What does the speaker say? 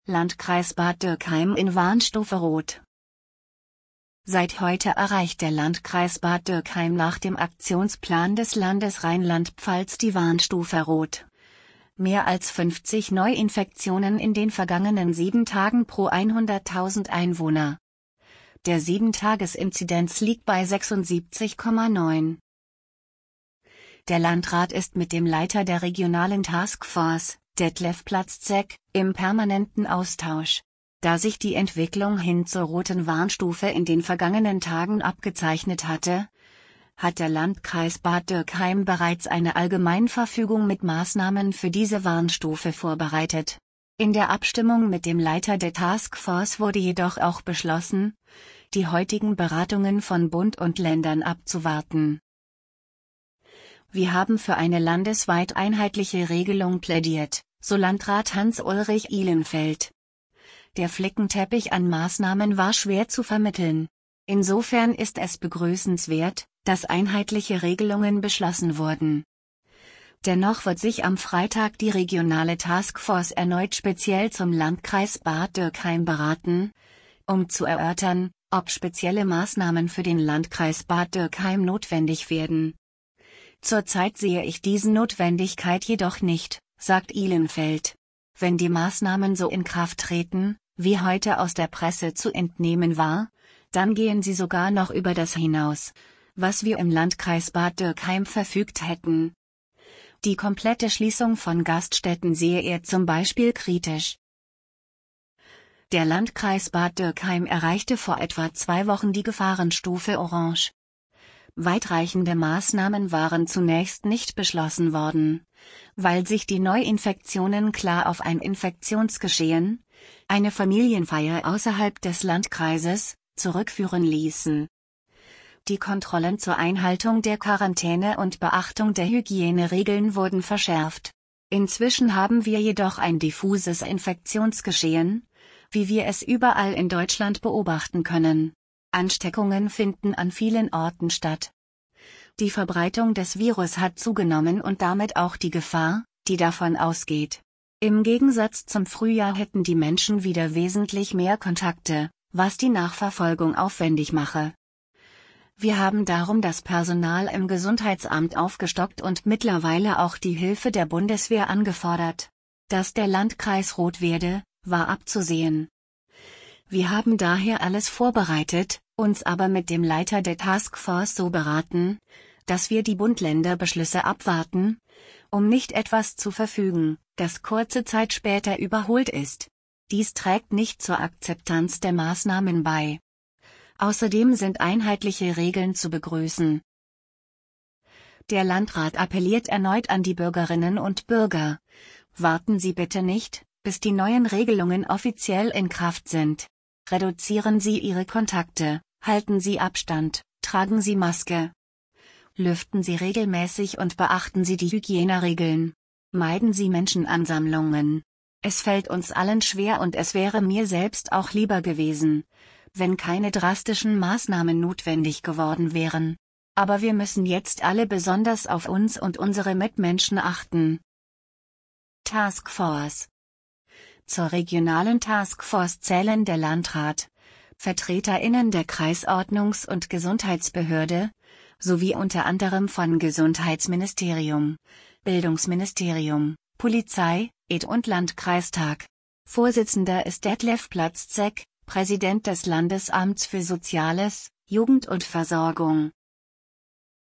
Landkreis Bad Dürkheim in Warnstufe Rot. Seit heute erreicht der Landkreis Bad Dürkheim nach dem Aktionsplan des Landes Rheinland-Pfalz die Warnstufe Rot. Mehr als 50 Neuinfektionen in den vergangenen 7 Tagen pro 100.000 Einwohner. Der 7-Tages-Inzidenz liegt bei 76,9. Der Landrat ist mit dem Leiter der regionalen Taskforce, Detlef Platzek, im permanenten Austausch. Da sich die Entwicklung hin zur roten Warnstufe in den vergangenen Tagen abgezeichnet hatte, hat der Landkreis Bad Dürkheim bereits eine Allgemeinverfügung mit Maßnahmen für diese Warnstufe vorbereitet. In der Abstimmung mit dem Leiter der Taskforce wurde jedoch auch beschlossen, die heutigen Beratungen von Bund und Ländern abzuwarten. Wir haben für eine landesweit einheitliche Regelung plädiert, so Landrat Hans-Ulrich Ihlenfeld. Der Flickenteppich an Maßnahmen war schwer zu vermitteln. Insofern ist es begrüßenswert, dass einheitliche Regelungen beschlossen wurden. Dennoch wird sich am Freitag die regionale Taskforce erneut speziell zum Landkreis Bad Dürkheim beraten, um zu erörtern, ob spezielle Maßnahmen für den Landkreis Bad Dürkheim notwendig werden. Zurzeit sehe ich diese Notwendigkeit jedoch nicht, sagt Ihlenfeld. Wenn die Maßnahmen so in Kraft treten, wie heute aus der Presse zu entnehmen war, dann gehen sie sogar noch über das hinaus, was wir im Landkreis Bad Dürkheim verfügt hätten. Die komplette Schließung von Gaststätten sehe er zum Beispiel kritisch. Der Landkreis Bad Dürkheim erreichte vor etwa 2 Wochen die Gefahrenstufe Orange. Weitreichende Maßnahmen waren zunächst nicht beschlossen worden, weil sich die Neuinfektionen klar auf ein Infektionsgeschehen, eine Familienfeier außerhalb des Landkreises, zurückführen ließen. Die Kontrollen zur Einhaltung der Quarantäne und Beachtung der Hygieneregeln wurden verschärft. Inzwischen haben wir jedoch ein diffuses Infektionsgeschehen, wie wir es überall in Deutschland beobachten können. Ansteckungen finden an vielen Orten statt. Die Verbreitung des Virus hat zugenommen und damit auch die Gefahr, die davon ausgeht. Im Gegensatz zum Frühjahr hätten die Menschen wieder wesentlich mehr Kontakte, was die Nachverfolgung aufwendig mache. Wir haben darum das Personal im Gesundheitsamt aufgestockt und mittlerweile auch die Hilfe der Bundeswehr angefordert. Dass der Landkreis rot werde, war abzusehen. Wir haben daher alles vorbereitet, uns aber mit dem Leiter der Taskforce so beraten, dass wir die Bund-Länder-Beschlüsse abwarten, um nicht etwas zu verfügen, das kurze Zeit später überholt ist. Dies trägt nicht zur Akzeptanz der Maßnahmen bei. Außerdem sind einheitliche Regeln zu begrüßen. Der Landrat appelliert erneut an die Bürgerinnen und Bürger: Warten Sie bitte nicht, bis die neuen Regelungen offiziell in Kraft sind. Reduzieren Sie Ihre Kontakte, halten Sie Abstand, tragen Sie Maske. Lüften Sie regelmäßig und beachten Sie die Hygieneregeln. Meiden Sie Menschenansammlungen. Es fällt uns allen schwer und es wäre mir selbst auch lieber gewesen, wenn keine drastischen Maßnahmen notwendig geworden wären. Aber wir müssen jetzt alle besonders auf uns und unsere Mitmenschen achten. Taskforce. Zur regionalen Taskforce zählen der Landrat, VertreterInnen der Kreisordnungs- und Gesundheitsbehörde, sowie unter anderem von Gesundheitsministerium, Bildungsministerium, Polizei, ED und Landkreistag. Vorsitzender ist Detlef Platzek, Präsident des Landesamts für Soziales, Jugend und Versorgung.